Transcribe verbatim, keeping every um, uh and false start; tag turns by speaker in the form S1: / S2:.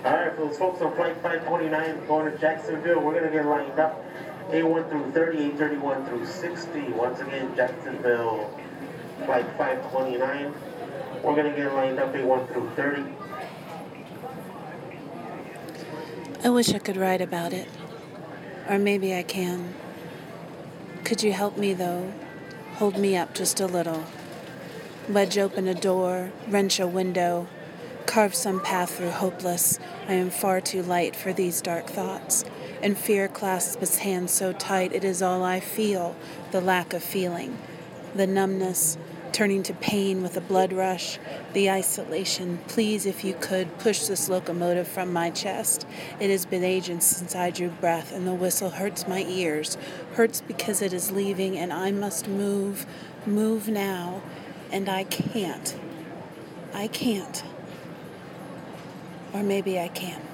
S1: All right, for those folks on flight five twenty-nine going to Jacksonville, we're going to get lined up. A one through thirty, A thirty-one through sixty. Once again, Jacksonville, flight five twenty-nine. We're going to get lined up A one through thirty.
S2: I wish I could write about it. Or maybe I can. Could you help me, though? Hold me up just a little. Wedge open a door, wrench a window, carve some path through hopeless. I am far too light for these dark thoughts. And fear clasps its hands so tight it is all I feel, the lack of feeling. The numbness, turning to pain with a blood rush, the isolation. Please, if you could, push this locomotive from my chest. It has been ages since I drew breath, and the whistle hurts my ears. Hurts because it is leaving, and I must move, move now. And I can't. I can't. Or maybe I can.